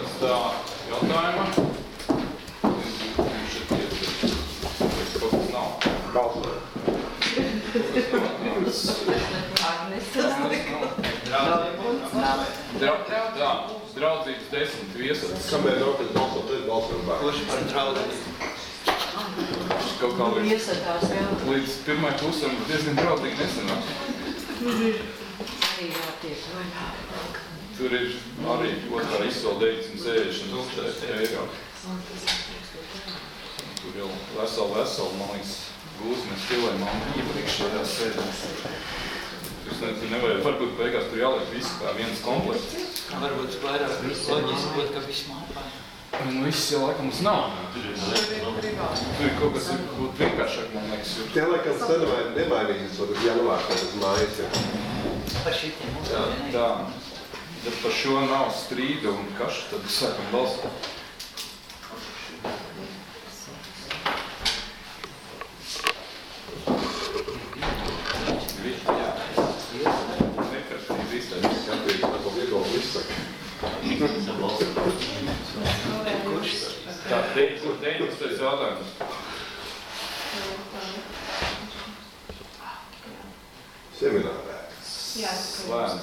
pēc tā jautājuma. Kaut kas nav. Balsojam. Draudzības 10 viesas. Kamēr nav, kad balsojam bērnu. Kurš par draudzību? Kaut kā līdz pirmai pusam diezgan draudzīgi nesanāk. Tur ir arī otrā izsola 960 eiro. Tur jau veselu, man liekas, gūsmes stilējumā iepriekš šajā sēdē. Tur nevajag, varbūt beigās tur jāliek visu kā viens komplekts. Varbūt vairāk loģiski būtu, ka viss māpā. Nu, viss jau laikam mums nav. Tur ir kaut kas būtu vienkāršāk, man liekas. Tie laikam nemainīsies, vai janvārs vai tas mājas. Par šitiem mums Tā. Ja par šo nav strīdu un kašu, tad sākam balsot. Nekartīgi izteicis. Jātīt, tā ko viedokli izsaka. Tā, 19. jautājums. Seminārēks. Slēdz.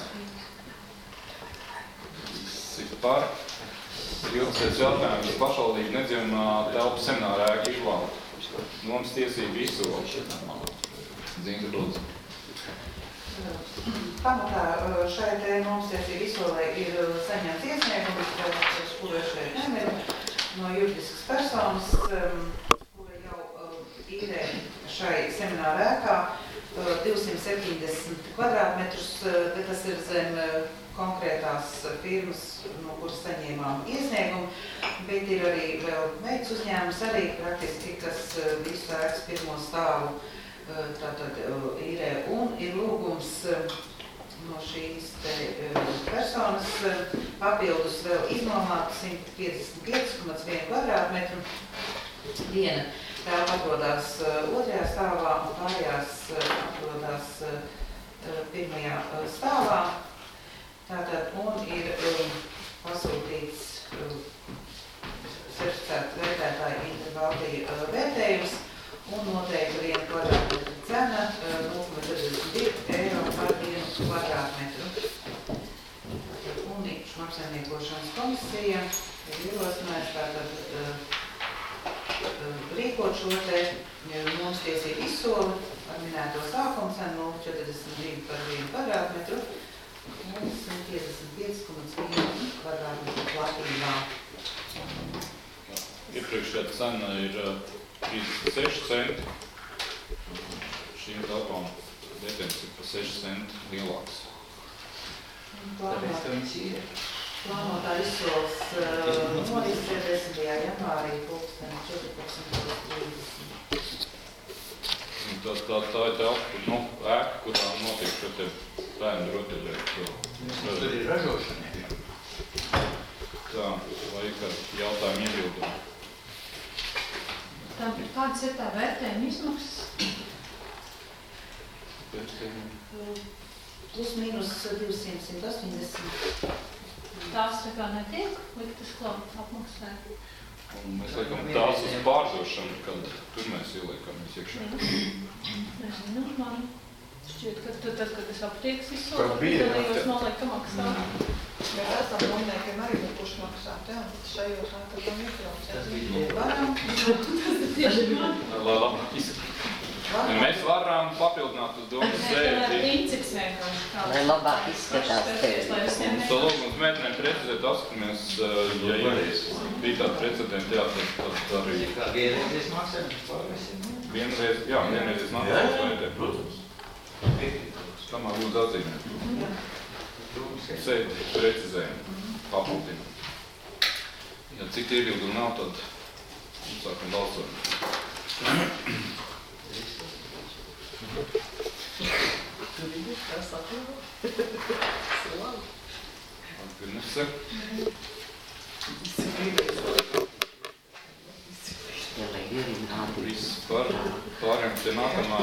Visi par. 20. jautājums. Pašvaldība nedzimumā telpu seminārā ēku izvēle. Nomas tiesību izsola. Zinta lūdzu. Pamatā šai te nomas tiesību izsolē ir saņemts iesniegums, kura šeit nemir no juridiskas personas, kura jau īrē šai semināra ēkā 270 kvadrātmetrus, bet tas ir zem konkrētās firmas, no kuras saņēmām iesniegumu, bet ir arī vēl meitas uzņēmums arī praktiski, kas visu ēkas pirmo stāvu tātad īrē un ir lūgums no šīs personas papildus vēl iznomāt 155,1 kvadrātmetru. Viena telpa atrodas otrajā stāvā un pārējās atrodas pirmajā stāvā. Tātad un ir pasūtīts certificēta vērtētāja Interbaltija vērtējums un noteikti 1 kvadrātmetru cena 0,42 eiro par 1 kvadrātmetru. Un īpašuma apsaimniekošanas komisija ir ierosinājusi tātad rīkot šo te nomas tiesību izsoli ar minēto sākumu cenu 0,42 par 1 kvadrātmetru un 155,1 kvadrātmetru platībā. Iepriekšējā cena ir 36 centi. Šīm telpām vērtējums ir pa 6 centi lielāks. Tāpēc, ka viņas ir. Plānotā izsoles noris 10. janvārī 14:30. Tā ir telpa, ēka, kurā notiek šo te bērnu rotaļlietu. Tur ir ražošana. Tā, vai kādi jautājumi iebildumi? Kādas ir tā vērtējuma izmaksas? Plus mīnus 200-180. Tās tā kā netiek liktas klāt apmaksā. Un mēs liekam tās uz pārdošanu, kad tur mēs ieliekam visu iekšā. Nezinu, man šķiet, ka tad, kad es aptiekas Par izsolu, bīri dalījos nolieka maksā. Mēs esam nomniekiem arī kurš maksāt, jā, šajos nākajām iekļauts. Tas bija Varam, Lai labi izsaka. Mēs varam papildināt uz domas sēdi. Princips vienkārši kā. Lai labāk izskatās tevi. Un to lūgums mēģinājām precizēt tas, ka mēs, ja bija tādi precedenti, jā, tad arī kā vienreizies maksājums, pārvēsim. vienreiz nākās vērtē, protams. Tamā lūdzu atzīmēt. Sēdi precizējam, papildinām. Ja cik iebildumi nav, tad sākam balsot. Tur ir tas atļauj. Atgrinese. Viss pārējām pie nākamā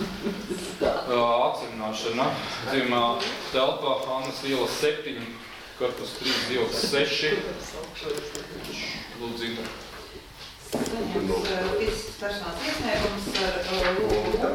atcerināšana. Dzīvumā telpā Annas iela 7 Korpus 3, dzīvoklis 6. Lūdzu, Zinta. Saņemts fiziskas personas iesniegums ar lūgumu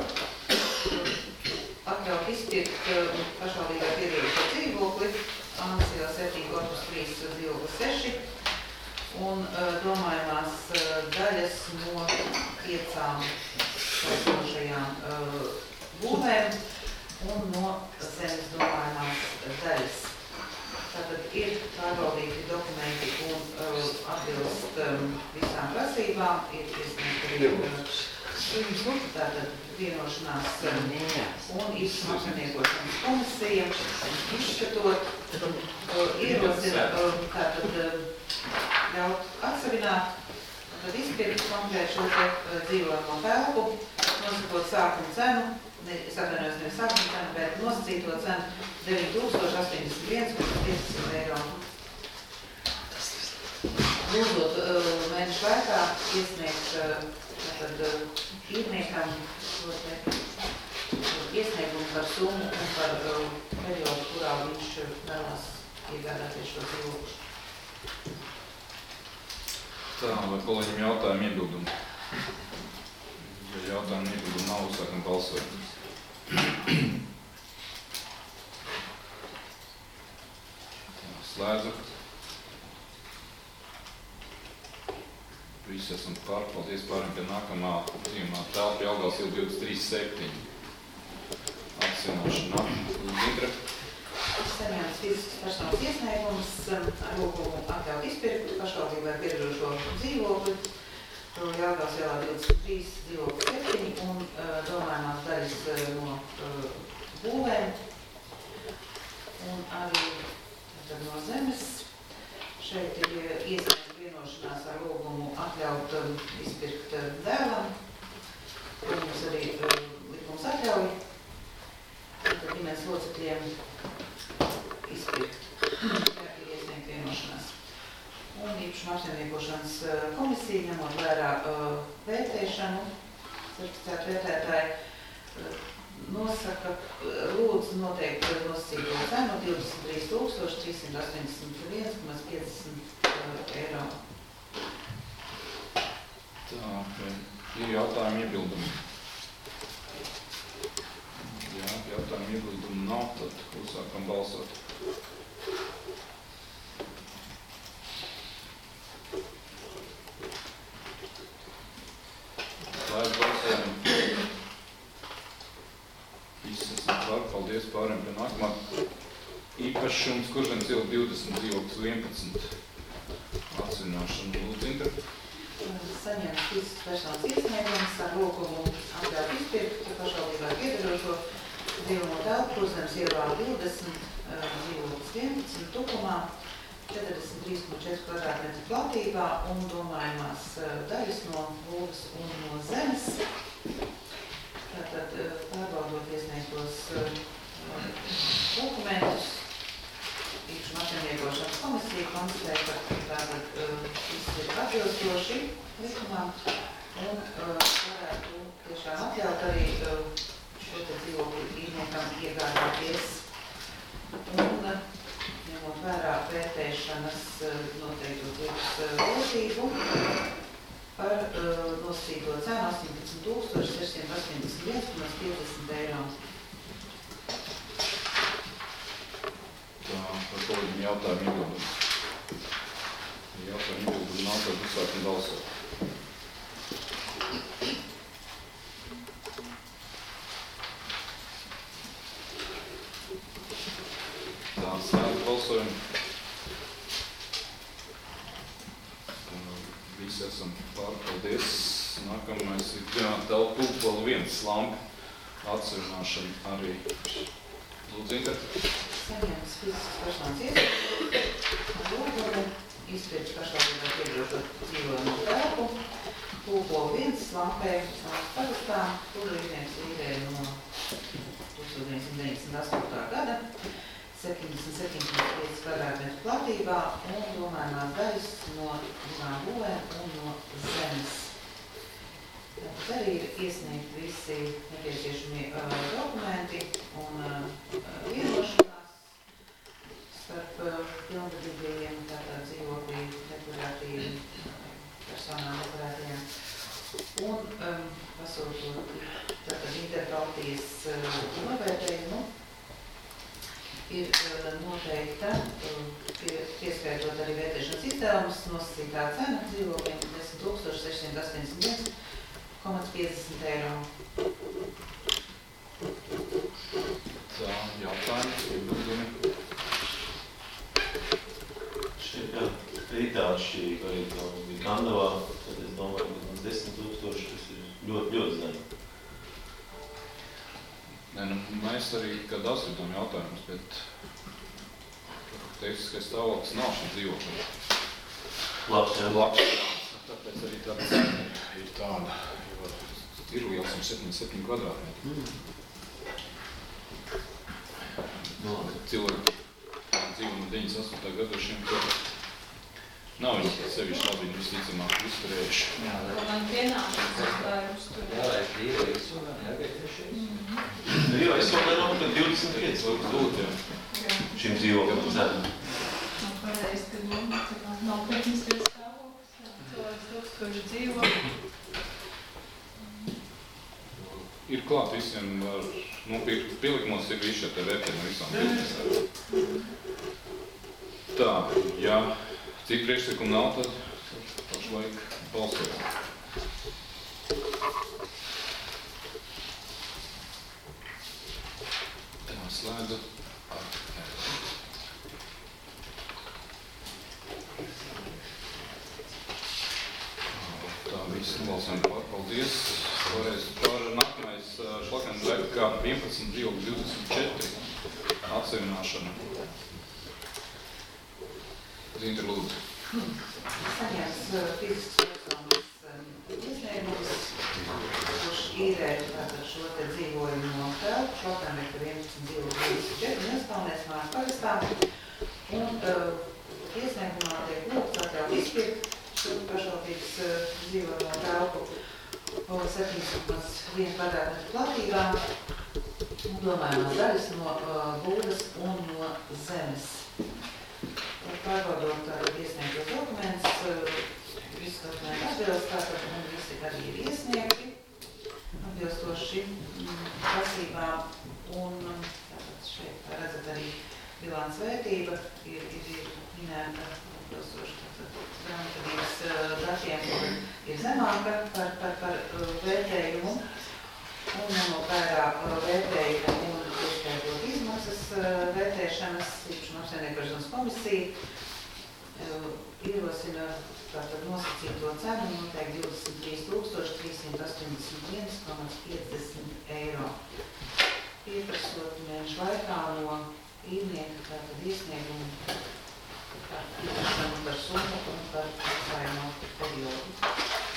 atļaut izpirkt pašvaldībai piederīgo dzīvokli Annas ielā 7, korpus 3, dzīvoklis 6 un domājamās daļas no 5 esošajām būvēm un no zemes domājamās daļas. Tātad ir pārbaudīti dokumenti un atbilst visām prasībām, ir iesniegta tātad vienošanās un izsmaksāniekošanas komisija izskatot, ierosina tātad ļaut atsevināt, tad izpirkt konkrēt šo te dzīvojamo telpu, nosakot sākuma cenu, es atvainojos nevis sākuma cenu, bet nosacīto cenu 9081,500 eiro. Lūdzot mēnešu laikā iesniegt īrniekam iesniegumu par summu un par periodu, kurā viņš vēlās iegādāties šo dzīvokli. Tā, vai kolēģim jautājumu iebildumu? Ja jautājumu iebildumu nav, uzsākam balsot. Slēdzu. Visi esam par. Paldies, pārējiem pie nākamā dzīvumā telpa Jelgavas iela 23/7. Atsināšana. Zintra. Saņemts fiziskas personas iesniegums ar lūgumu atļaut izpirkt pašvaldībai piederošo dzīvokli Jelgavas ielā 23, dzīvoklis 7 un domājamās daļas no būvēm un arī no zemes. Šeit ir iesniegta vienošanās ar lūgumu atļaut izpirkt dēlam. Mums arī likums atļauj ģimenes locekļiem izpirkt. Ir iesniegta vienošanās. Un īpašuma apsaimniekošanas komisija, ņemot vērā vērtēšanu, certificētu vērtētāji nosaka, lūdzu noteikt nosacīto cenu 23,381,50 eiro. Tā, ir jautājumi iebildumi. Jā, jautājumu iebildumu nav, tad uzsākam balsot. Slēdz balsojumu. Visi esam par, paldies, pārējiem pie nākamā. Īpašums Kurzzemes iela 20, dzīvoklis 11. Atsvināšana. Lūdzu, Zinta. Saņemts fiziskas personas iesniegums ar lūgumu atļaut izpirkt pašvaldībai piederošo dzīvojamo telpu Kurzzemes ielā 20, dzīvoklis 11, Tukumā, 43,4 kvadrātmetru platībā un domājamās daļas no būves un no zemes. Tātad pārbaudot iesniegtos dokumentus, īpašuma apsaimniekošanas komisija konstatēja, ka tātad viss ir atbilstoši likumam un varētu tiešām atļaut arī šo te dzīvokli īrniekam iegādāties. Un ņemot vērā vērtēšanas noteikto tirgus vērtību par nosacīto cenu 18,681,50 eiro. Tā, par kolēģiem jautājumu iebildumu. Jautājumu iebildumu nav, tad uzsākam balsot. Tā, slēdz balsojumu. Visi esam par, paldies. Nākamais ir telpa Pulkvala 1 lampa atsevināšana arī. Lūdzu, Inter. Saņemts fiziskas personas iesniegums ar lūgumu izpirkt pašvaldībai piederošo dzīvojamo telpu Pulkvala 1 lampē parastām, kuru īrnieks īrēja no 1998. gada. 77,5 kvadrātmetru platībā un domājamās daļas no divām būvēm un no zemes. Tāpat arī ir iesniegti visi nepieciešamie dokumenti un vienošanās starp pilngadīgajiem, tātad dzīvoklī deklarētīvi personām deklarētajiem. Un pasūtot tātad Interbaltijas novērtējumu, ir noteikta, pieskaitot arī vērtēšanas izdevumus, nosacītā cena dzīvokliem 10 681,50 eiro. Tā, jautājums, iebildumi. Šeit, jā, rītā atšķirīgi arī tā bija Kandavā, tad es domāju, ka 10 000 tas ir ļoti, ļoti zem. Nē, nu, mēs arī, kad asritām jautājumus, bet tehniskais stāvoklis nav šī dzīvokļa. Labs, jā. Labs, tāpēc arī tā cena ir tāda, jo ir liels 77 kvadrātmetri. Cilvēki dzīvo no 98. gadošiem, ka nav viņi sevišķi labi visticamāk izturējuši. Man pienācis jautājums tur. Jā, vai brīva izsolē, jāgaid trešais? Jā, es vēl nevaru, ka 25 varbūt Būt, jā. šim dzīvoklim zem. Nav pareizi, ka nav tehniskais stāvoklis, cilvēks ilgstoši dzīvo. Ir klāt visiem, pielikumos ir visi šie te vērtējumi no visām pilsētām. Tā, ja cik priekšlikumu nav, tad pašlaik balsojam. Tā, slēdzu. Tā, viss nobalsojam par. Paldies. Par nākamais šlakens kā 11 dzīvokļu 24 atseviļināšana. Zintra, lūdzu. Saņems fizisks personas iesniegums, kurš īrē tātad šo te dzīvojumu telpu, šlakens kā 11 dzīvokļu 24 Nespalnēs mājas pagastā. Un iesniegumā tiek lūgts atļaut izpirkt šo pašvaldības dzīvojumu telpu 7,1 kvadrātmetru platībā, domājumās daļas no būdas un no zemes. Pārbaudot iesniegtos dokumentus, visu dokumentu atbilst, tātad un visi arī ir iesniegti, atbilstoši prasībām, un tātad šeit redzat arī bilants vērtība ir minēta atbilstoši grāmatvedības datiem ir zemāka par vērtējumu, un ņemot vērā vērtējumu un ieskaitot izmaksas vērtēšanas, īpašuma apsaimniekošanas komisija ierosina tātad nosacīto cenu noteikti 23 381,50 eiro. Pieprasot mēnešu laikā no īrnieka tātad iesniegumu par summu un par maksājumu periodu.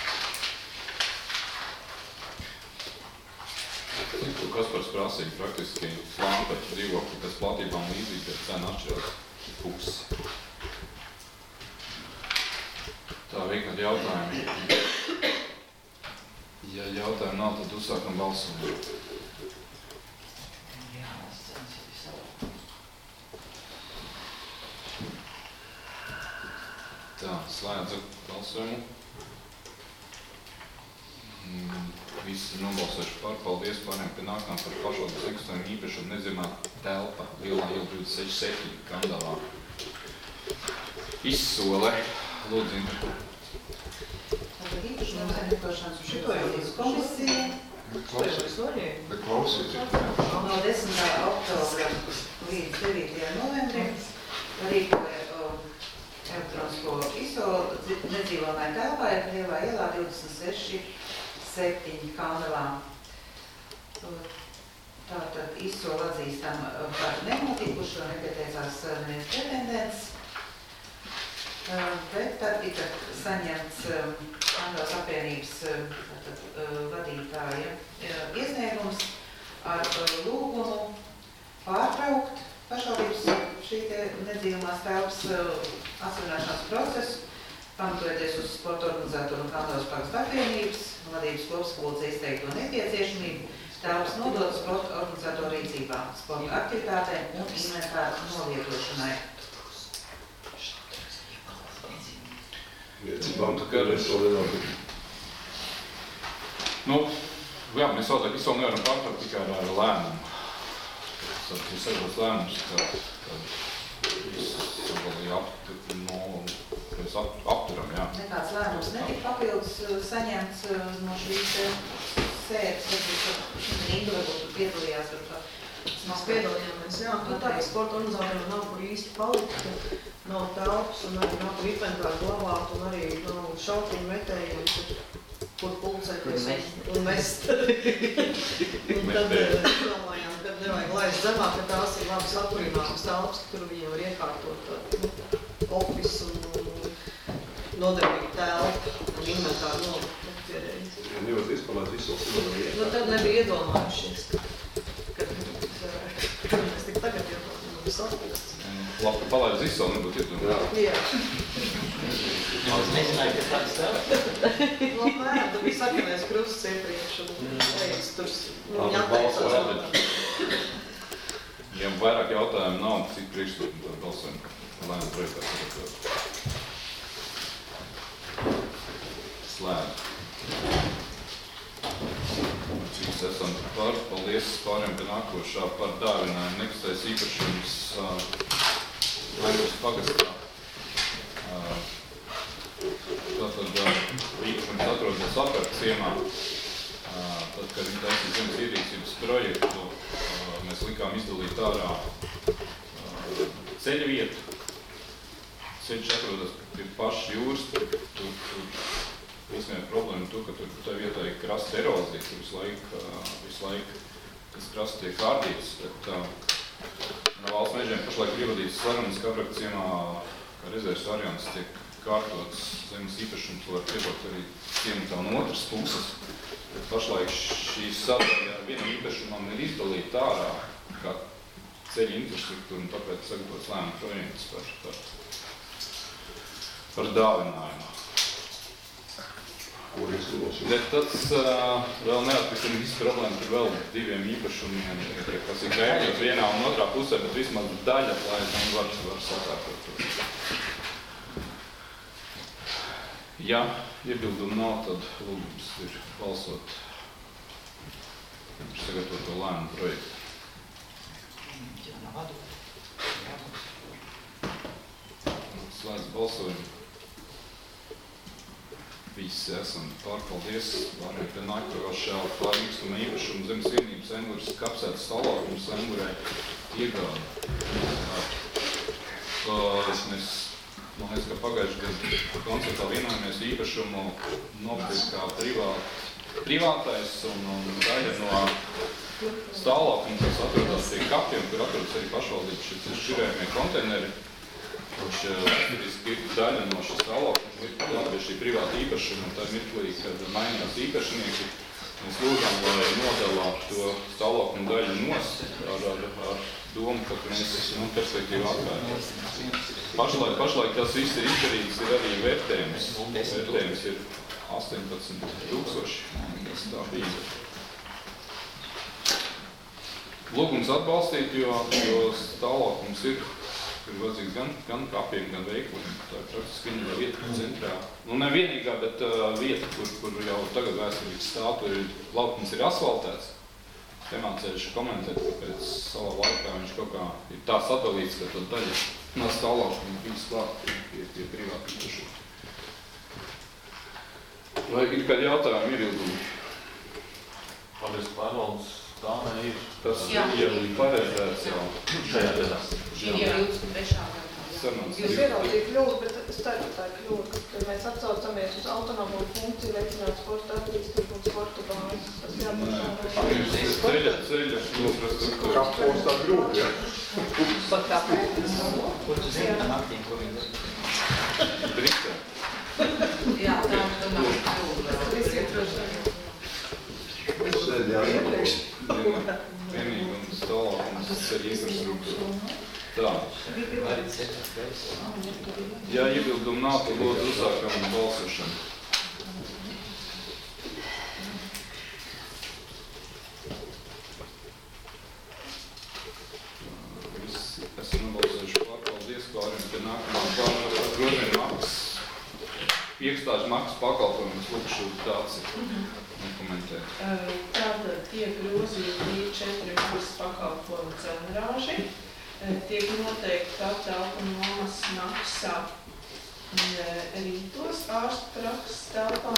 Ko Kaspars prasīja praktiski slāmpa dzīvokļi, kas platībām līdzīgi, bet cena atšķirās pusi. Tā, vienkārši jautājumi. Ja jautājumi nav, tad uzsākam balsojumu. Jā, tas cenas ir savā. Tā, slēdzu balsojumu. Visi ir nobalsojuši par. Paldies pārējiem, ka nākām par pašvaldības eksistējumu īpašumu nedzimā telpa Lielā iela 26 Kandavā. Izsole. Lūdzu, Zintra. Tātad īpašuma apsaimniekošanas un šīm komisija no 10. oktobra līdz 9. novembrim rīkoja elektronisko izsoli nedzīvojamai telpai Lielā ielā 26,7 Kandavā. Tātad izsoli atzīstam par nenotikušo, nepieteicās neviens pretendents, bet tad tika saņemts Kandavas apvienības vadītāja iesniegums ar lūgumu pārtraukt pašvaldības šī nedzīvamās telpas atsevināšanas procesu, pamatojoties uz sporta organizatoru un Kandavas pagasta apvienības vadības kopsapulces izteikto nepieciešamību, telpas nodot sporta organizatoru rīcībā, sporta aktivitātēm un inventāru nolietošanai. Labi, ka mēs to nevaram. Nu, jā, mēs vēl nevaram pārtraukt tikai ar lēmumu. Tas ir sežos lēmums, ka mēs apturam, jā. Nekāds lēmums netika papildus saņemts no šīs sēdes, varbūt Inga varbūt piedalījās, Mēs piedalījāmies, jā, nu tā, ka sporta organizātoriem nav kur īsti palikt, nav telpas un arī nav kur inventāru glabāt un arī nav šaukumu metējiem, kur pulcēties un mest. Un tad domājām, ka nevajag laist zemāk, ka tās ir labi saturināmas telpas, kur viņiem var iekārtot office un nodarbīgi telpa un inventāru nolikt. Nevar izpalēt visos. Nu tad nebija iedomājušies, ka mēs tik tagad jau saprast. Labi, ka palaidz visu, nebūtu iedomāt. Jā. Es nezināju, ka tāds tev. Labmēr, tu bija sakanēs krusts iepriekš un ejas tur, viņa atteicās. Ja vairāk jautājumu nav, cik priekšlikumi par balsojumu lēmumu projektā sagatavot. Slēdz. Cik esam par, paldies pāriem pie nākošā par dāvinājumu nekustais īpašums Laivas pagastā. Tātad īpašums atrodas Apkārt ciemā. Tad, kad viņi taisīja zemes ierīcības projektu, mēs likām izdalīt ārā ceļa vietu. Ceļš atrodas pie paša jūras, tur īstenībā problēma to, ka tur tā vietā ir krasta erozija, tur visu laiku tas krasts tiek kārdīts, bet no valsts mežiem pašlaik ir ievadīts Slarunas Apkārt ciemā, kā rezerves variants tiek kārtots zemes īpašums, var piebraukt arī ciematā no otras puses. Pašlaik šī sadaļa ar vienam īpašumam ir izdalīta ārā, kā ceļa infrastruktūra, un tāpēc sagatavots lēmumu projekts par dāvinājumu. Bet tas vēl neatpakaļ visu problēmu, tur vēl diviem īpašumiem, kas ir gaidot vienā un otrā pusē, bet vismaz daļa, lai viņi var sakārtot to. Ja iebildumu nav, tad lūgums ir balsot par sagatavoto lēmumu projektu. Slēdz balsojumu. Visi esam pārpaldies, pārējiem pie nākošā par īkstuma īpašumu zemes vienības Enguras kapsētas stāvokļums Engurē iegādi. Mēs, man liekas, ka pagājuši gadu koncertā vienojāmies īpašumu nopirkt kā privātais un daļa no stāvokļiem, kas atrodas pie kapiem, kur atrodas arī pašvaldības šie šķirējumie konteineri. Vēsturiski ir daļa no šis stāvokļa, pie šī privāta īpašuma, un tā ir mirklī, kad mainījās īpašnieki. Mēs lūdzām, lai nodalā to stāvokļu daļu nost ar domu, ka mēs perspektīvu atkārt. Pašlaik tas viss ir izdarīts, ir arī vērtējums. Vērtējums ir 18,000. Tā bija. Lūgums atbalstīt, jo stāvokļums ir vajadzīgs gan kapiem, gan veikliem. Tā ir praktiski vienīgā vieta centrā. Nu, ne vienīgā, bet vieta, kur jau tagad vēsturīgs stāv, tur laukums ir asfaltēts. Temāceļš komentēt, ka pēc savā laikā viņš kaut kā ir tā sadalīts, ka tad daļa no stāvlaukuma bijis klāt pie privāta īpašuma. Vai ir kādi jautājumi, iebildumi? Paldies pārvaldes tāmē ir. Tas ir paredzēts jau šajā gadā. Šī jau 23. gadā. Jūs ieraudzīja kļūdu, bet es teiktu, tā ir kļūda, ka mēs atsaucamies uz autonomo funkciju veicināt sporta attīstību un sporta bāzes. Tas jāpašā. Ceļa, infrastruktūra. Kapos tā kļūda, jā. Pat kāpēc? Ko tu zini par naktiem, ko viņi dara? Bristē. Jā, tā nav kļūda. Tas ir droši. Sēd jāiepriekš. Vienīgi un stāvoklis ceļa infrastruktūra. Tā. Ja iebildumu nav, tad lūdzu uzsākam balsošanu. Visi esam nobalsojuši par. Paldies, pārējiem pie nākamā grozījuma maksas iestāžu maksas pakalpojumus lūkšu Dāci komentēt. Tātad tiek grozīti 4 maksas pakalpojumu cenrāži. Tiek noteikta telpu nomas maksa rītos ārstu prakses telpām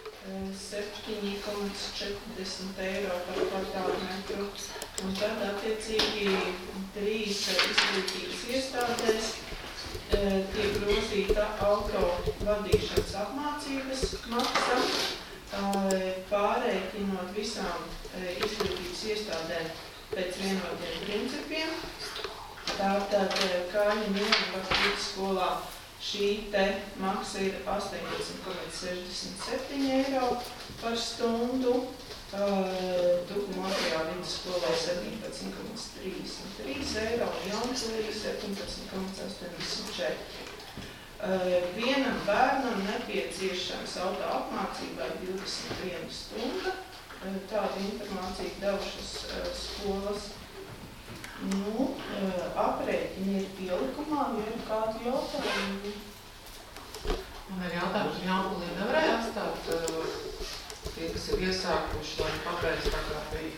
7,40 eiro par kvadrātmetru. Un tad attiecīgi 3 izglītības iestādēs tiek grozīta auto vadīšanas apmācības maksa, pārreikinot visām izglītības iestādēm pēc vienotiem principiem. Tātad Kāņu Nienvaru vidusskolā šī te maksa ir 18,67 eiro par stundu, Tukumātajā vidusskolā 17,33 eiro un Jaunpilī 17,84. Vienam bērnam nepieciešams auto apmācībai 21 stunda. Tāda informācija devušas skolas. Aprēķini ir pielikumā, ir kādi jautājumi? Man ir jautājums, ka Jaunpilī nevarēja atstāt tie, kas ir iesākuši, lai pabeidz tā kā bija.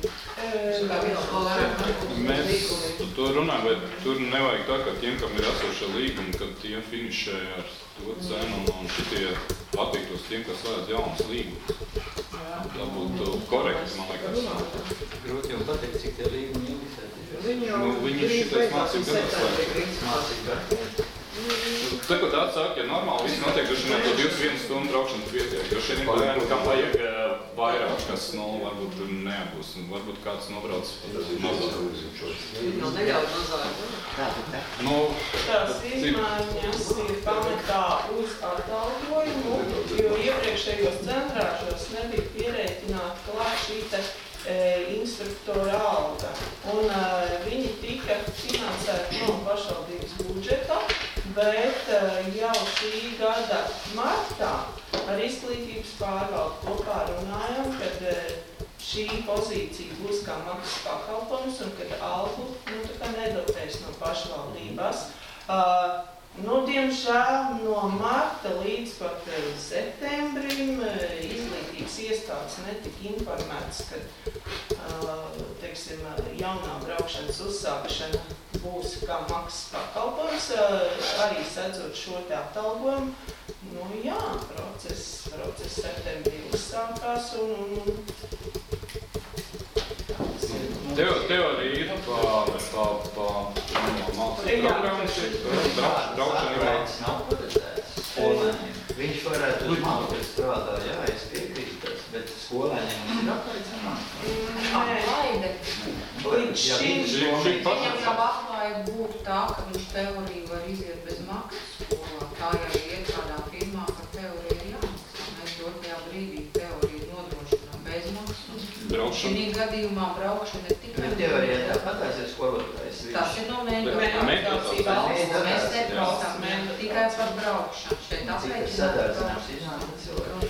Mēs to runājam, bet tur nevajag tā, ka tiem, kam ir esošie līgumi, kad tie finišē ar to cenu un šitie attiektos tiem, kas vajadz jaunas līgumus. Tā būtu korekti, man liekas. Grūti jau pateikt, cik tie līgumi ilgi. Viņi šitais mācību gadās vajag. Tā, ko tāds saka, ja normāli viss notiek, droši vien to 21 stundu braukšanu pietiek. Droši vien ir bērni, kam vajag vairāk, kas varbūt tur neabūs. Varbūt kāds nobrauc mazāk. Jau neļauj mazāk. Tās izmaiņas ir pamatā uz atalgojumu, jo iepriekšējos cenrāžos nebija pierēķināta klāt šī te instruktora alga. Un viņi tika finansēti no pašvaldības budžeta, bet jau šī gada martā ar izglītības pārvaldu kopā runājam, kad šī pozīcija būs kā maksas pakalpojums un kad algu nedotēs no pašvaldībās. Diemžēl no marta līdz pat septembrim izglītības iestādes netika informētas, ka jaunā braukšanas uzsākšana būs kā maksas pakalpojums, arī sedzot šo te atalgojumu. Process septembrī uzsākās un Teorija ir pa mācības braukšanu. Nav paredzēts. Viņš varētu uz mācības strādāt, jā, es piekrītas, bet skolēņiem mums ir aplaicamā. Viņam jau atklāja būt tā, ka viņš teoriju var iziet bez maksas skolā. Tā jau iet kādā firmā, ka teorija ir jāmaksā. Mēs dotajā brīdī teoriju nodrošinām bez maksas. Šī gadījumā braukšana ir tikai... Bet teorija tāpatās ir skolotājs. Tas ir no mēģinājums. Mēs neprasām tikai par braukšanu. Šeit sadārzinās iznāca cilvēku.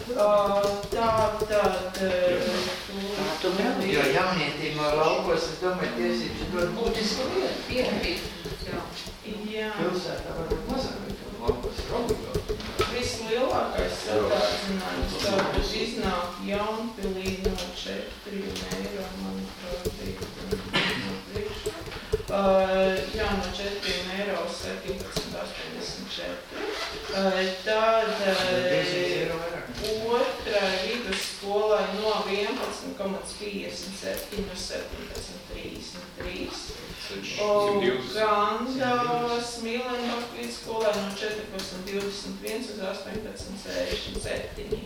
Jo jaunietīm laukos, es domāju, tiesības ir ļoti būtiski lieta. Piekrīt. Pilsētā varbūt mazāk, bet laukos ir obligāti. Vislielākais sadārdzinājums tāpēc iznāk Jaunpilī no 4 eiro, manuprāt, no 4 eiro 17,84. Tad otrai vidusskolai no 11,57 uz 17,33. Gandavas Mīlenbaka vidusskolai no 14,21 uz 18,67.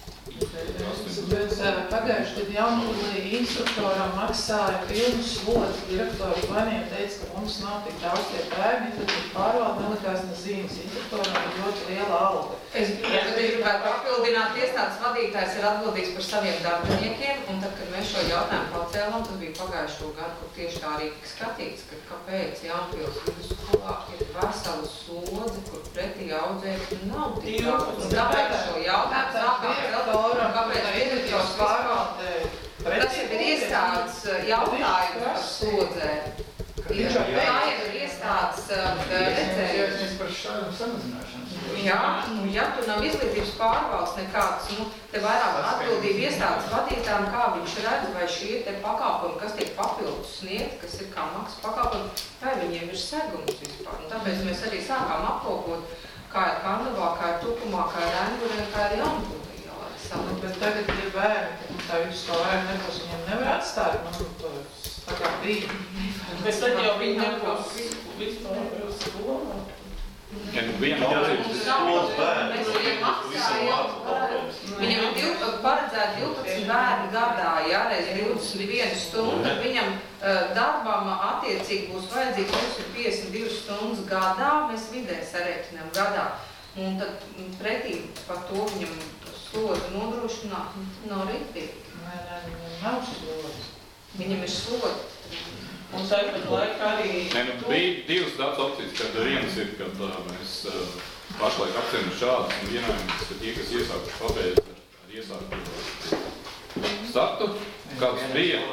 Pagājuši, kad Jaunpilī instruktoram maksāja pilnu slodzi, direktori planiem teica, ka mums nav tik daudz tie bērni, tad pārvalde nelikās nezīmes. Instruktoram ir ļoti liela alga. Es gribētu papildināt, iestādes vadītājs ir atbildīgs par saviem darbiniekiem, un tad, kad mēs šo jautājumu pacēlām, tas bija pagājušo gadu, kur tieši tā arī tika skatīts, ka kāpēc Jaunpils vidusskolā ir vesela slodze, kur pretī audzēkļi nav tik daudz. Un tāpēc šo jautājumu sākām kāpēc direktors pārvaldē. Tas ir iestādes jautājums par slodzē. Tā ir iestādes tāds redzējums. Mēs par šādām samazināšanas. Jā, ja tur nav izglītības pārvaldes nekāds, te vairāk atbildība iestādes vadītājiem, kā viņš redz, vai šie te pakalpojumi, kas tiek papildus sniegt, kas ir kā maksas pakalpojumi, vai viņiem ir segums vispār. Un tāpēc mēs arī sākām apkopot, kā ir Karnavā, kā ir Tukumā, kā ir Rēngurē, kā ir Jaunbūtī. Bet tagad ir bērni, tā visu to vērnu nebūs, viņiem nevar atstāt, tā kā bija. Bet tad jau viņi nebūs vispār uz skolā. Ja, viena atzīmes skolas bērni. Mēs viņiem maksājam. Viņam ir paredzēti 12 bērni gadā, ja, reiz 21 stundu. Viņam darbam attiecīgi būs vajadzīgs 52 stundas gadā, mēs vidē sarēķinām gadā. Un tad pretī par to viņam slodu nodrošināt nav rītīgi. Nē, viņam nav slods. Viņam ir slodi. Un tāpat laikā arī... Bija divas tāds opcijas, kad viens ir, kad mēs pašlaik apcienam šādas un vienojums, ka tie, kas iesākuši pabeidz ar iesākuši startu, kāds bija.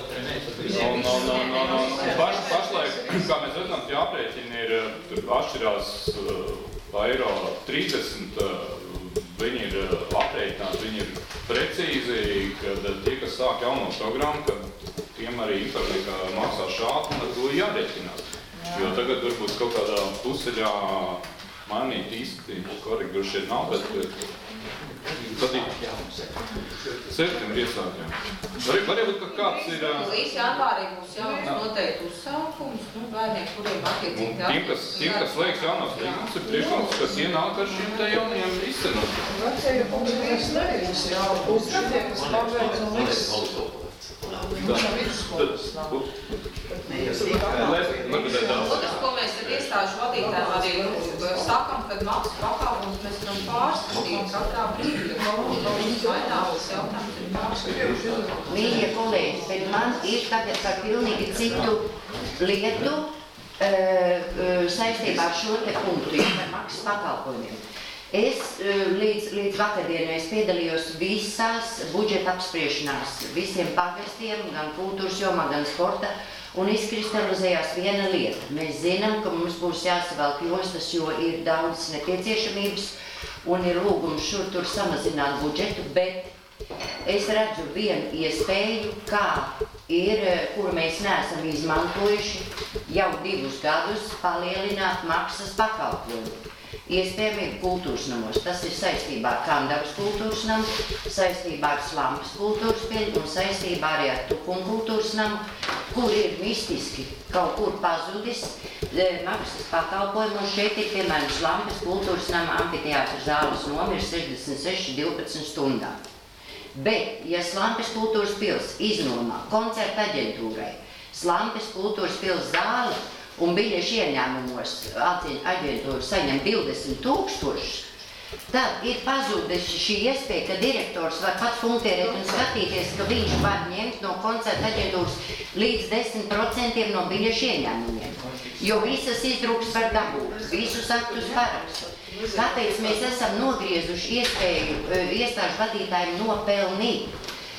Pašlaik, kā mēs redzam, tie aprēķini ir, tur atšķirās eiro 30, viņi ir aprēķināti, viņi ir precīzi, kad tie, kas sāk jauno programmu, kad tiem arī informēja, ka maksā šādi, un ar to jārēķinās. Jo tagad varbūt kaut kādā puseļā mainīt īsti korekti, droši vien nav, bet tad ir septembri iesākļiem. Varbūt, ka kāds ir... Līdz janvārī būs jauns noteikti uzsaukums, bērniem, kuriem attiecīgi... Tiem, kas slēgs jaunās līgumus, ir priekšlikums, kas ienāk ar šiem te jaunajiem izcenot. Vecēja punkts nevis jau būs šitie, kas pabeidz un viss. Viņš nav vidusskolas nav. Otrs, ko mēs ar iestāžu vadītājiem arī sakam, kad maksas pakalpojums mēs varam pārskatīt katrā brīdī, jo viņus vainās jautājums ir pārskatīt. Mīļie kolēģi, bet man ir tagad par pilnīgi citu lietu saistībā ar šo te punktu, par maksas pakalpojumiem. Es līdz vakardienai piedalījos visās budžeta apspriešanās, visiem pagastiem, gan kultūras jomā, gan sporta, un izkristalizējās viena lieta. Mēs zinām, ka mums būs jāsavelk jostas, jo ir daudz nepieciešamības un ir lūgums šur tur samazināt budžetu, bet es redzu vienu iespēju, kā ir, kuru mēs neesam izmantojuši jau 2 gadus, palielināt maksas pakalpojumu. Iespējami ir kultūras namos. Tas ir saistībā ar Kandavas kultūras namu, saistībā ar Slampas kultūras pieļu un saistībā arī ar Tukuma kultūras namu, kur ir mistiski kaut kur pazudis maksas pakalpojumu. Un šeit ir, piemēram, Slampas kultūras nama amfiteātra zāles noma ir 66,12 stundām. Bet, ja Slampas kultūras pils iznomā koncerta aģentūrai Slampas kultūras pils zāle, un biļešu ieņēmumos aģentūra saņem 20 000, tad ir pazudusi šī iespēja, ka direktors var pats punktierēt un skatīties, ka viņš var ņemt no koncerta aģentūras līdz 10% no biļešu ieņēmumiem. Jo visas izdrūks var dabūt, visus aktus parakstu. Tāpēc mēs esam nogriezuši iespēju iestāžu vadītājiem nopelnīt,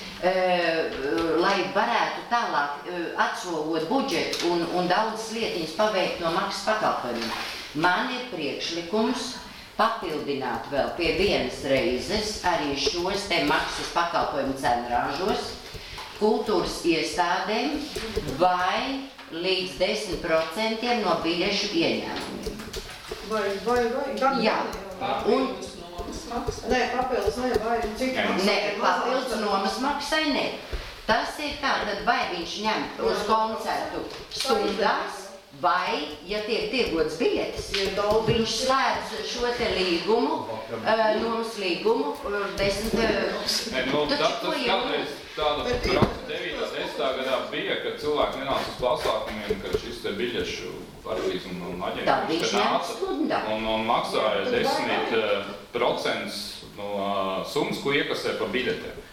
lai varētu tālāk atslogot budžetu un daudzas lietiņas paveikt no maksas pakalpojumiem. Man ir priekšlikums papildināt vēl pie vienas reizes arī šos te maksas pakalpojumu cenrāžos kultūras iestādēm vai līdz 10% no biļešu ieņēmumiem. Vai? Jā. Un Nē, papildus, ne, vai cik maksā? Nē, papildus nomas maksai, ne. Tas ir tā, tad vai viņš ņem uz koncertu stundās, vai, ja tiek tirgots biļetes, viņš slēdz šo te līgumu, nomas līgumu, 10... Tas kādreiz tāda praksa 9. 10. gadā bija, kad cilvēki nenāca uz pasākumiem, ka šis te biļešu paralīzuma un aģentūras te nāca un maksāja 10% no summas, ko iekasē par biļetēm.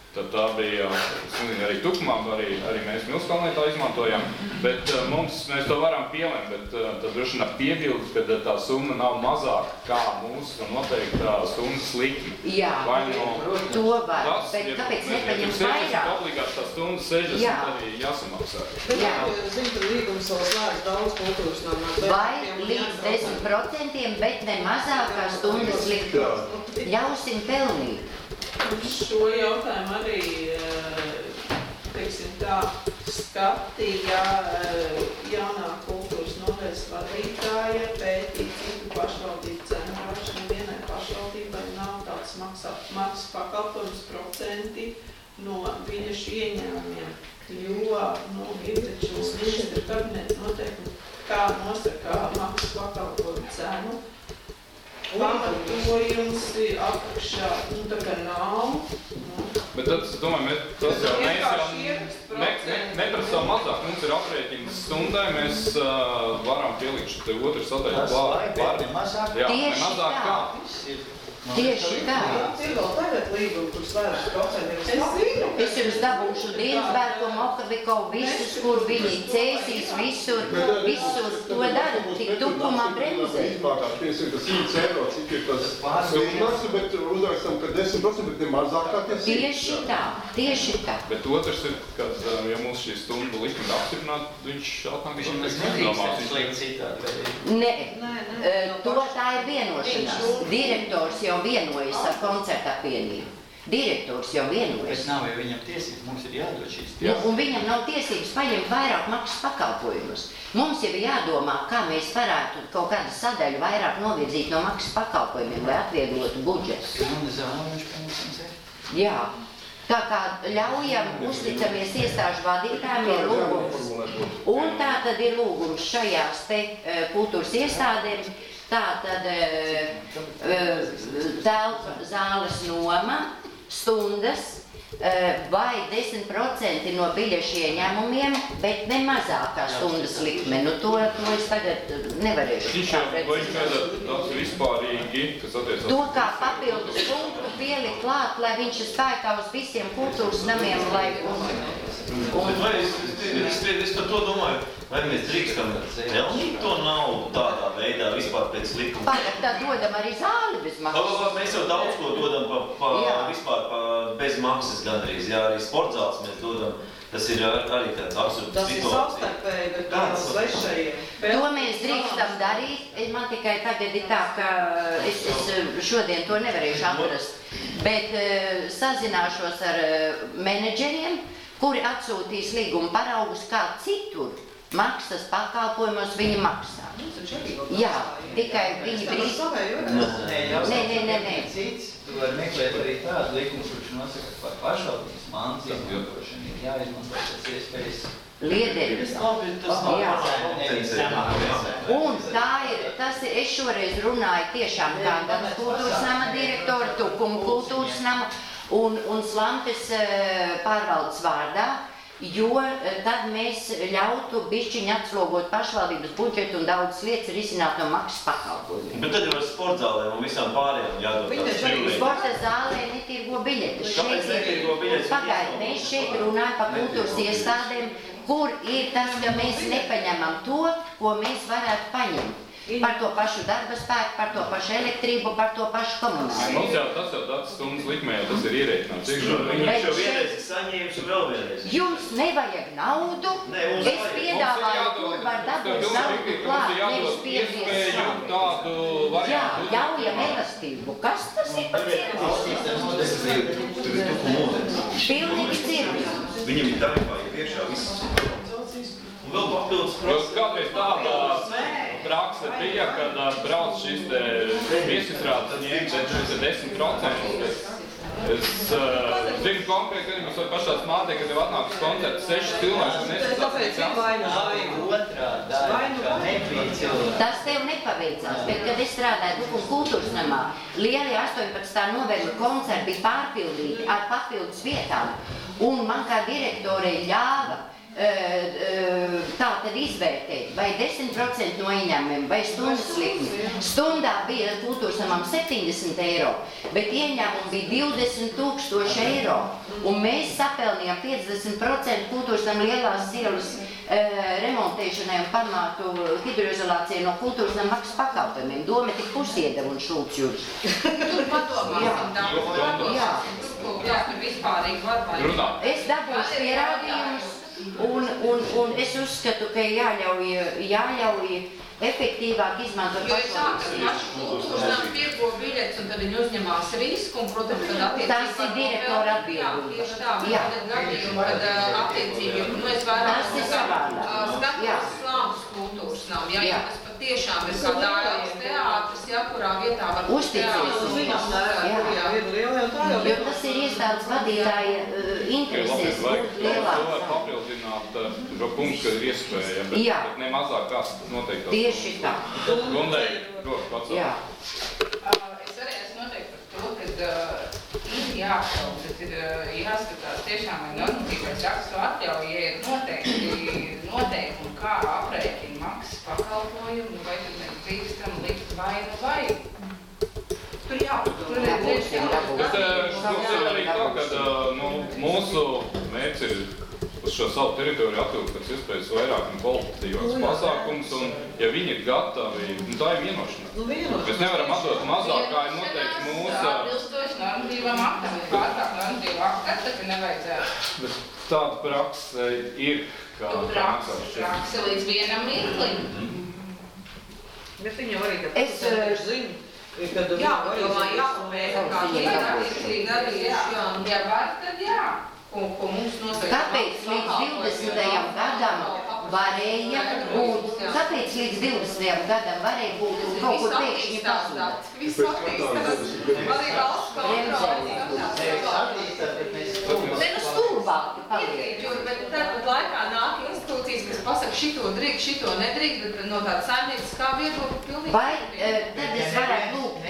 Tad tā bija, es nezinu, arī Tukumā, arī mēs Milskalnē tā izmantojam, bet mēs to varam pielēmt, bet tad droši vien piebildu, ka tā summa nav mazāka kā mūsu noteiktā stundas likme. Jā, to var, tas, bet kāpēc nepaņems vairāk? vairāk? Obligāti tā stundas 60 arī jāsamaksā. Bet zinu, ka līgums vēl slēdz daudz kultūras namā. Vai līdz 10%, bet ne mazāk kā stundas likme. Ļausim pelnīt. Šo jautājumu arī, teiksim tā, skatīja jaunā kultūras nodaļas vadītāja, pētīt citu pašvaldību cenu. Vienai pašvaldībai nav tāds maksas pakalpojums procenti no biļešu ieņēmumiem, jo ir taču ministra kabineta noteikumi, kā nosaka maksas pakalpojumu cenu. Pamatojums apakšā, tā kā nav. Bet tad, es domāju, mēs jau neprasām mazāk. Mums ir aprēķins stundai, mēs varam pielikt šo te otru sadaļu klāt. Tieši tā. Tieši tā. Ir vēl tagad līgumi, kur slēdz procentiem. Es jums dabūšu Dienasbērku, Mokaviko, visus, kur viņi cēsīs, visur to dara, tik Tukumā bremzē. Piemēram, tas īts eiro, cik ir tas stundas, bet uzrakstam, ka 10%, bet ir mazāk kā tas ir. Tieši tā. Bet otrs ir, kad, ja mums šī stunda likme ir apstiprināta, viņš To tā ir vienošanās. Direktors jau vienojas ar koncerta apvienību. Direktors jau vienojas. Bet nav jau viņam tiesības, mums ir jādod šīs tiesības. Un viņam nav tiesības paņemt vairāk maksas pakalpojumus. Mums jau ir jādomā, kā mēs varētu kaut kādu sadaļu vairāk novirzīt no maksas pakalpojumiem, lai atvieglotu budžetu. Jā. Tā kā ļaujam, uzticamies iestāžu vadītājiem, ir lūgums. Un tā tad ir lūgums šajās te kultūras iestādēm, tā tad telpa zāles noma, stundas vai 10% no biļešu ieņēmumiem, bet ne mazākā stundas likme. Nu to es tagad nevarēšu. Viņš jau tāds vispārīgi, kas attiecās. To kā papildus punktu pielikt klāt, lai viņš ir spēkā uz visiem kultūras namiem, lai Es par to domāju, vai mēs drīkstam pelnīt to naudu tādā veidā vispār pēc likuma? Pagad, tā dodam arī zāli bez maksas. Mēs jau daudz ko dodam vispār bez maksas gandrīz, jā, arī sportzāles mēs dodam. Tas ir arī tāds absurds situācija. Tas ir savstarpēji, bet tāds svešajiem. To mēs drīkstam darīt. Man tikai tagad ir tā, ka es šodien to nevarēšu atrast. Bet sazināšos ar menedžeriem, kuri atsūtīs līguma paraugus, kā citur maksas pakalpojumos viņi maksā. Jā, tikai viņi brīd. Nē. Cits, tu vari meklēt arī tādu likumu, kurš nosaka par pašvaldības mantas izmantošanu. Ir jāizmanto pēc iespējas liederības. Un es šoreiz runāju tiešām kā gan kultūras nama direktora, Tukuma kultūras nama un Slamtes pārvaldes vārdā, jo tad mēs ļautu bišķiņu atslogot pašvaldības budžetu un daudzas lietas risināt no maksas pakalpojumiem. Bet tad jau ar sportzālēm un visām pārējām jādod tāds brīvlīgs. Sporta zālē netirgo biļetes. Kāpēc netirgo biļetes? Pagaid, mēs šeit runājam par kultūras iestādēm, kur ir tas, ka mēs nepaņemam to, ko mēs varētu paņemt. Par to pašu darba spēku, par to pašu elektrību, par to pašu komunālu. Mums jau tas jau tāds stundas likmē, tas ir ierēķināts. Viņš jau vienreiz ir saņēmis un vēl vienreiz. Jums nevajag naudu, es piedāvāju, kur var dabūt naudu klāt, nevis piedriesāt. Tādu variantu. Jā, ļaujam elastību. Kas tas ir par cirvis? Pilnīgi cirvis. Viņam ir tarifā, ja priekšā viss. Un vēl papildus prasa. Kādreiz tāda prakse bija, kad brauc šis te viesizrādes ņēma, bet šis ir 10%. Es zinu konkrēti, ka jums var pašā smātē, kad tev atnāk uz koncertu 6 cilvēki un nesasās. Tāpēc ir vainu. Otrā daļa, kā nebija cilvēki. Tas tev nepaveicās, bet kad es strādāju Tukuma kultūras namā, lielie 18. novembra koncerti bija pārpildīti ar papildus vietām. Un man kā direktorei ļāva tā tad izvērtēt, vai 10% no ieņēmumiem, vai stundas likmi. Stundā bija kultūras namam 70 eiro, bet ieņēmumi bija 20 000 eiro. Un mēs sapelnījām 50% kultūras nam lielās ielas remontēšanai un pamātu hidroizolācijai no kultūras nam maksas pakalpojumiem. Doma tik pusiedeva un Šulcs Juris. Tur padomāsim daudz. Jā. Tur vispārīgi var. Es dabūšu pierādījumus. Un es uzskatu, ka jāļauj efektīvāk izmantot pašvaldības. Jo paši kultūras nams pirko biļetes un tad viņi uzņemās risku un, protams, tad attiecīgi... Tas ir direktora atbildība. Jā, tieši tā, bet tad gadījumi, kad attiecīgi, mēs vairāk skatos slāvas kultūras nav. Ja tas patiešām ir kādā ēlas teātris, kurā vietā var būt jo tas ir iestādes vadītāja intereses būt lielāk. To var papildināt šo punktu, kad ir iespēja, bet ne mazāk kāds noteikti. Tieši tā. Gundēji, droši pats. Jā. Es arī esmu noteikti par to, kad ir jāapšauba, bet ir jāskatās tiešām, vai normatīvais akts to atļauj, ja ir noteikumi, kā aprēķina maksas pakalpojumu, vai tad mēs drīkstam likt vai. Tur jāapšauba. Bet mums ir arī tā, ka mūsu mērķis ir uz šo savu teritoriju atvilkt pēc iespējas vairāk un kvalitatīvāks pasākums, un ja viņi ir gatavi, tā ir vienošanās. Mēs nevaram atdot mazāk, kā ir noteikti mūsu... Atbilstoši normatīvam aktam, pārāk normatīvu aktu, tad nevajadzētu. Bet tāda prakse ir, kā prakse līdz vienam mirklim. Bet viņi jau arī tāpēc ziņu. Jā, jāpapēta, kā viņi ir darījuši, ja var, tad jā. Kāpēc līdz 20. gadam varēja būt, kāpēc līdz 20. gadam varēja būt un kaut kur pēkšņi pazudāt? Viss attīstās. Arī valsts kontroli. Ne, nu stulbāki paliek. Bet tāpat laikā nāk institūcijas, kas pasaka šito drīkst, šito nedrīkst, bet no tāda saimnieciskā viedokļa pilnīgi. Vai tad es varētu lūgt,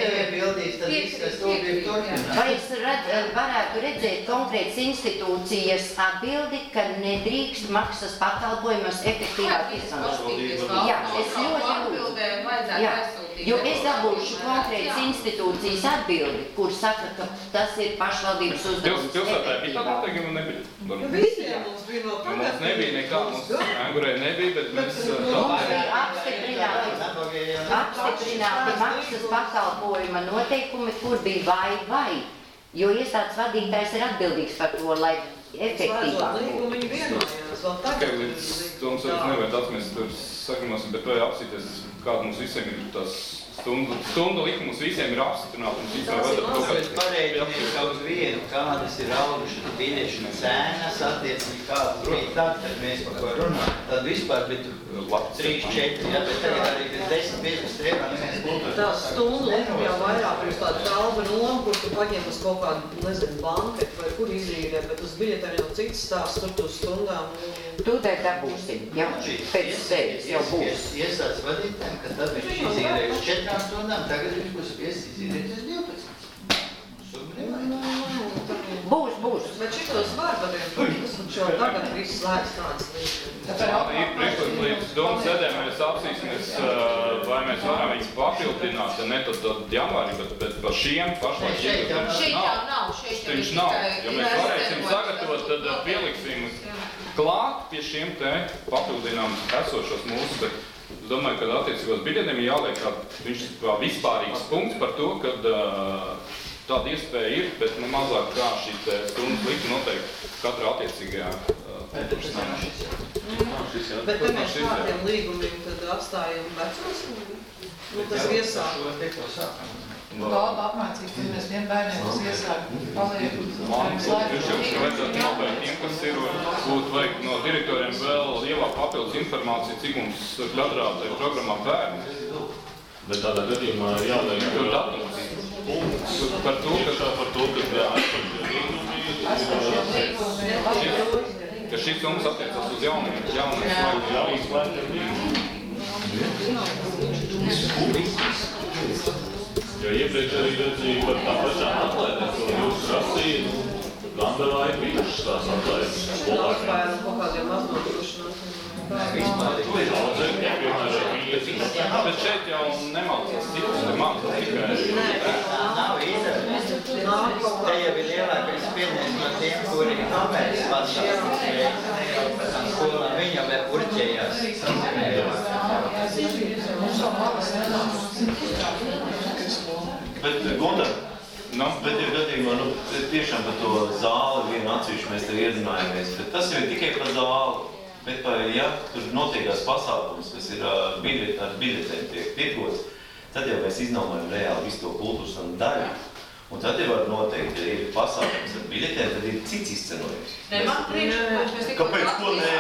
vai es varētu redzēt konkrētas institūcijas atbildi, ka nedrīkst maksas pakalpojumus efektīvāk izmantot? Jā, es ļoti lūdzu. Jā, jo es dabūšu konkrētas institūcijas atbildi, kur saka, ka tas ir pašvaldības uzdevums. Pilsētā bija tā noteikumi un nebija. Visiem mums bija no tagad. Mums nebija nekā, mums Angurē nebija, bet mēs... Mums bija apstiprināti maksas pakalpojuma noteikumi, kur bija vai. Jo iestādes vadītājs ir atbildīgs par to, lai efektīvāk būtu. Viņi vienojās vēl tagad. Tikai līdz Toms arī nevajadzētu, mēs tur sagrimosim, bet vajag apsīties, kāda mums visiem ir tās stundu likme, mums visiem ir apstiprināta. Tāpēc pareidinies kaut vienu, kādas ir augušas biļešu cenas, attiecīgi kādas bija tad, kad mēs par ko runājam. Tad vispār bija 3-4, bet tagad arī bez 10-15 eiro neviens kultūras. Tā stundu likme jau vairāk uz tādu kalba nomu, kur tu paņem uz kaut kādu, nezinu, banketu vai kur izīrē, bet uz biļetēm jau cits stāsts tur uz stundām. Tūdēļ dabūsim, jā, pēc sevis jau būs. Iestādes vadītājiem, ka tad viņš izīrē uz 4 stundām, tagad viņš būs spiests izīrēt uz 12. Būs. Bet šitos vārdiem, šo tagad viss slēdz tādas lietas. Ir priekšlikums līdz domu sēdēm, mēs apsīsimies, vai mēs varam viņus papildināt, ne tad janvārī, bet par šiem pašlaik iegūt. Šeit jau nav. Viņš nav. Ja mēs varēsim sagatavot, tad pieliksim klāt pie šiem te papildinām esošos mūsu, bet es domāju, ka attiecībos biļetēm jāliek viņš kā vispārīgs punkts par to, kad tāda iespēja ir, bet nemazāk kā šī stundas likme noteikti katrā attiecīgajā kultūras namā. Bet tad mēs kādiem līgumiem tad atstājam vecos? Tas iesāk. Galba apmācības, tad mēs vien bērniem, kas iesāk paliek uz Viņš jau vajadzētu nopēt tiem, kas ir, būtu vajag no direktoriem vēl ievāk papildus informāciju, cik mums katrā programmā bērni. Bet tādā gadījumā ir jāliek datums. Par to, ka šīs summas attiecas uz jauniem Jo iepriekš arī redzēju par tā pašām atlaidēm, ko jūs prasījāt. Gandavā ir bijušas tās atlaides. Daudz bērnu kaut kādiem maznodrošinātiem. Bet šeit jau nemācās citus, nemācās tikai. Nav izdevums. Te jau ir lielākais pieņēmis no tiem, kuri nomērs pasaules pēc tam skolām. Viņi jau vēl urķējās. Bet, Gundar, bet ir gadījumā, tiešām par to zāli vienu atsevišķu mēs tev ierunājamies, bet tas jau ir tikai par zāli. Bet, ja tur notiekās pasākums, kas ir ar biļetēm tiek tirgots, tad jau mēs iznomājam reāli visu to kultūras daļu. Un tad jau var noteikt, ja ir pasākums ar biļetēm, tad ir cits izcenojums. Ne, man priekšlikums, mēs tikko kāpēc to nē?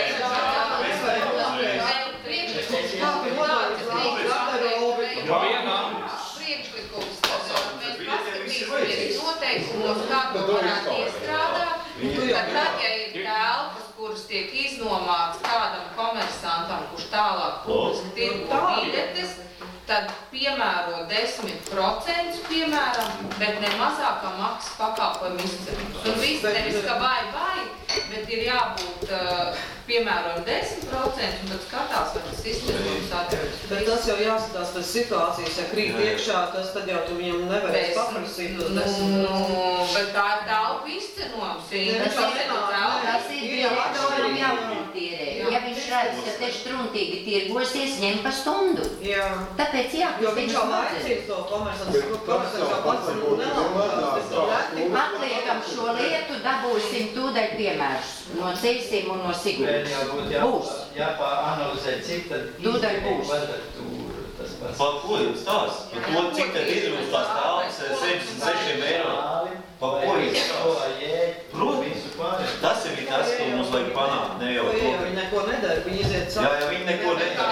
Priekšlikums, mēs paskatīsimies noteikumos, kā to varētu iestrādāt, tad, ja ir telpas, kuras tiek iznomāts kādam komersantam, kurš tālāk publiski tirgo biļetes, tad piemēro 10%, piemēram, bet ne mazākā maksas pakalpojumu izcenības. Un viss nevis, ka vai, bet ir jābūt piemēram 10%, un tad skatās, vai tas izcenības atveras. Bet tas jau jāskatās pēc situācijas, ja krīt iekšā, tas tad jau tu viņam nevarēs paprasīt tos 10%. Bet tā ir telpu izcenojums. Tas ir brīvdodam jānotīrē. Ja viņš redz, ka te struntīgi tirgosies, ņem pa stundu. Jā. Tāpēc jo viņš jau laicīja to komersants jau pats nelabās. Atliekam šo lietu, dabūsim tūdaļ piemērus no Cīsim un no Sigūras. Būs. Jāpāanalizē, cik tad kvadratūra tas pats. Par ko jums tās? Par to, cik tad ir uz tās tālpas 76 eiro? Par ko jums tās? Protams, tas ir tas, ko mums vajag panākt, ne jau to. Viņi neko nedara, viņi iziet Jā, viņi neko nedara.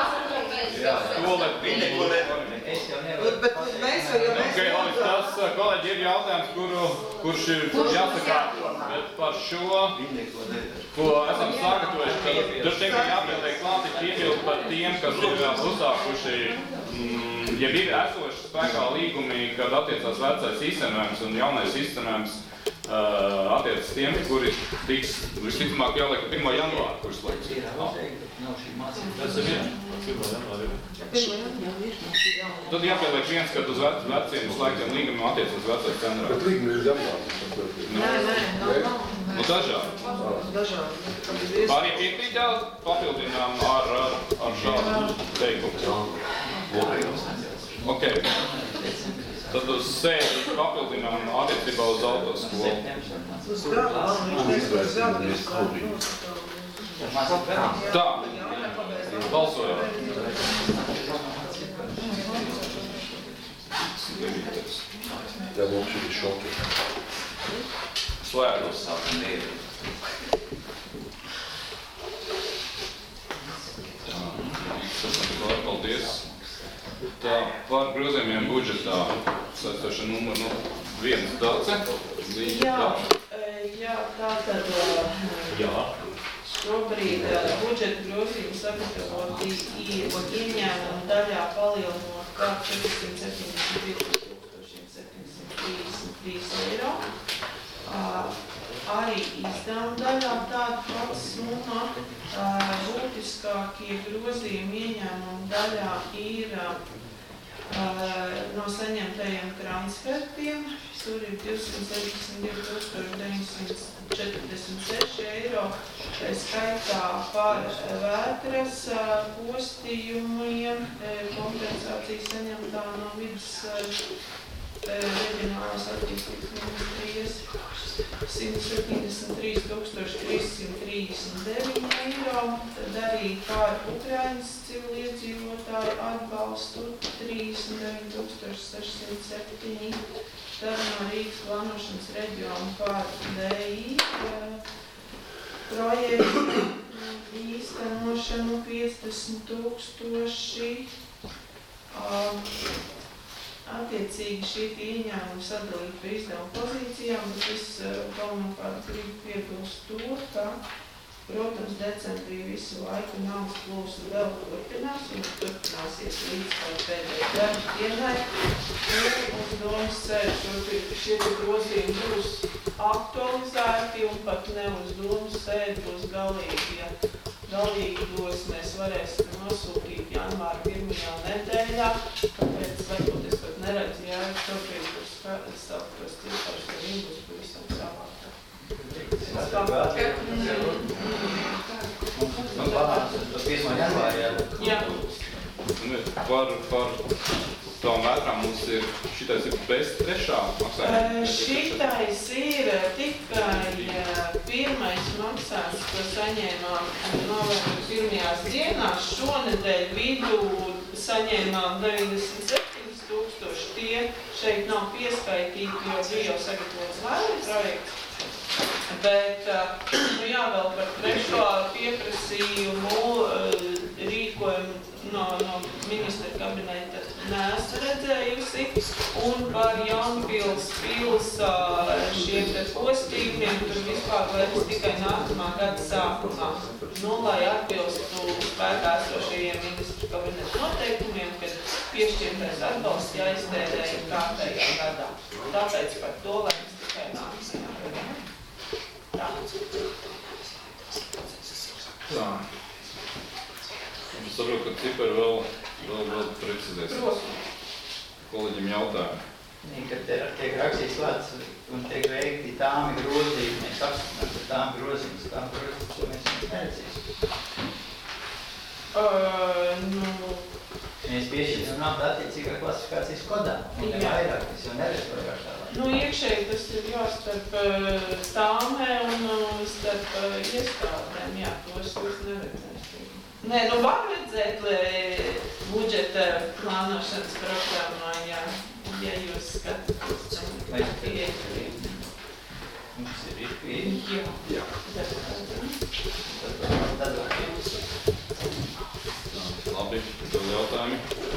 Viņi neko nedara. Bet mēs jau Tas, kolēģi, ir jautājums, kurš ir jāsakārto, bet par šo, ko esam sagatavojuši, tad tur tiek jāpietiek klāti piebildi par tiem, kas ir uzsākuši, ja ir esoši spēkā līgumi, kad attiecās vecais izcenojums un jaunais izcenojums attiecas tiem, kuri tiks visticamāk jāliek 1. janvāra, kurš laiks. Tas ir viens. Tad jāpieliek viens, kad uz veciem slēgtiem līgumiem attiecas vecais cenrā. Bet līgumi ir janvāri. Nē, nav. Nu dažādi. Pārējie piekrīt papildinām ar šādu teikumu. Ok. Tad uz sēdi papildinām attiecībā uz autoskolu. Uz gadu, viņš teiks, Tā, balsojam. Jā, mums ir šoki. Slēdus. Paldies. Tā, par grozījumiem budžetā saistoša numuru 1 dace. Jā, tātad šobrīd budžeta grozījumi sagatavoti ieņēmumu daļā palielinot par 475,733 eiro. Arī izdevuma daļā tāda pats summa. Būtiskākie grozījumi ieņēmumu daļā ir no saņemtajiem transfertiem. Tur ir 272,946 eiro. Tā skaitā par vētras postījumiem, kompensācijas saņemtā no vidas reģionālās attīstības ministrijas 173,339 eiro. Tad arī par Ukrainas civiliedzīvotāju atbalstu 39,607. Tad no Rīgas plānošanas reģiona par DI projektu īstenošanu 50,000. Attiecīgi šī ieņēmuma sadalīt pa izdevumu pozīcijām, bet es galvenokārt gribu piebilst to, ka, protams, decembrī visu laiku naudas plūsma vēl turpinās un turpināsies līdz pēdējai darba dienai. Un uz domas sēž, šie grozījumi būs aktualizēti un pat ne uz domas sēdi būs galīgi. Ja galīgos mēs varēsim nosūtīt janvāra 1. nedēļā, tāpēc varbūt es pat neredzu, ja šobrīd būs saukt tos ciparus, ka viņi būs pavisam savādā. Jā. Par tām vētrām mums ir, šitais ir bez trešā maksājuma? Šitais ir tikai pirmais maksājums, ko saņēmām novembra 1. dienās. Šonedēļ vidū saņēmām 97,000. Tie šeit nav pieskaitīti, jo bija jau sagatavots vairāk projekts. Bet, nu jā, vēl par trešo pieprasījumu rīkojumu no ministra kabineta neesmu redzējusi. Un par Jaunpils pils šiem te postījumiem tur vispār vairs tikai nākamā gada sākumā. Nu, lai atbilstu spēkā esošajiem ministra kabineta noteikumiem, kad piešķirtais atbalsts jāiztērē kārtējā gadā. Tāpēc par to, lai mēs tikai nākamajā gadā. Tā. Tā. Es saprotu, ka cipari vēl precizēs. Kolēģim jautājumu. Kad tiek rakstīts klāts un tiek veikti tāmi grozījumi, mēs apstiprinām, ka tām grozījums, ko mēs neredzēsim. Mēs piešķiram naudu attiecīgā klasifikācijas kodā. Un vairāk, tas jau neredz pagājušā laikā. Nu, iekšēji tas ir jāstarp tāmē un starp iestādēm, jā, tos jūs neredzēsim. Nē, nu var redzēt budžeta plānošanas programmā, ja jūs skatāties. Vai pieeja? Mums ir pieeja? Jā. Tad var pieeja. Labi, vēl jautājumi?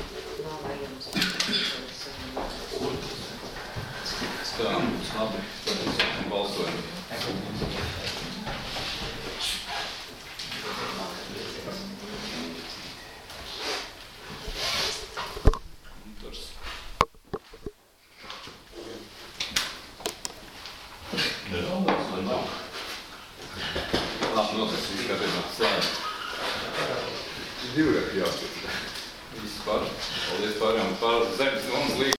Tā, labi, tad mēs balsojam. Labi, notiks, izskatījumā slēdz. Divreiz jāsaka. Viss par, paldies par zemes nomas līgumu.